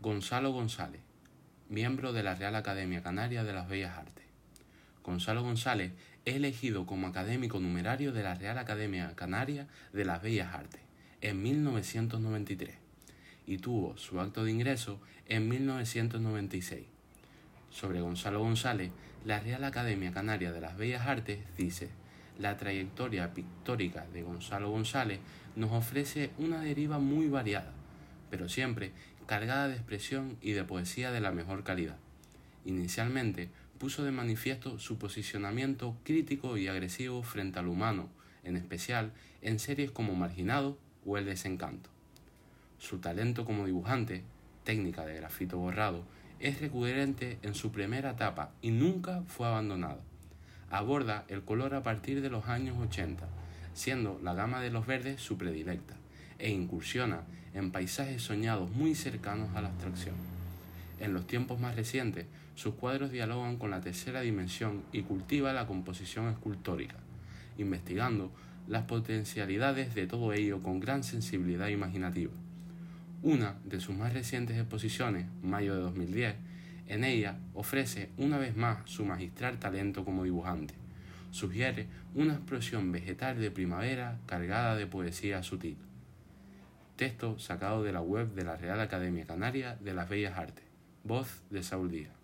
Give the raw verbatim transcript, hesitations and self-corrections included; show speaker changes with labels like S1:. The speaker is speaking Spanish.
S1: Gonzalo González, miembro de la Real Academia Canaria de las Bellas Artes. Gonzalo González es elegido como académico numerario de la Real Academia Canaria de las Bellas Artes en mil novecientos noventa y tres y tuvo su acto de ingreso en mil novecientos noventa y seis. Sobre Gonzalo González, la Real Academia Canaria de las Bellas Artes dice: la trayectoria pictórica de Gonzalo González nos ofrece una deriva muy variada, pero siempre cargada de expresión y de poesía de la mejor calidad. Inicialmente puso de manifiesto su posicionamiento crítico y agresivo frente al humano, en especial en series como Marginado o El Desencanto. Su talento como dibujante, técnica de grafito borrado, es recurrente en su primera etapa y nunca fue abandonado. Aborda el color a partir de los años ochenta, siendo la gama de los verdes su predilecta, e incursiona en paisajes soñados muy cercanos a la abstracción. En los tiempos más recientes, sus cuadros dialogan con la tercera dimensión y cultiva la composición escultórica, investigando las potencialidades de todo ello con gran sensibilidad imaginativa. Una de sus más recientes exposiciones, mayo de dos mil diez, en ella ofrece una vez más su magistral talento como dibujante. Sugiere una expresión vegetal de primavera cargada de poesía sutil. Texto sacado de la web de la Real Academia Canaria de las Bellas Artes. Voz de Saúl Díaz.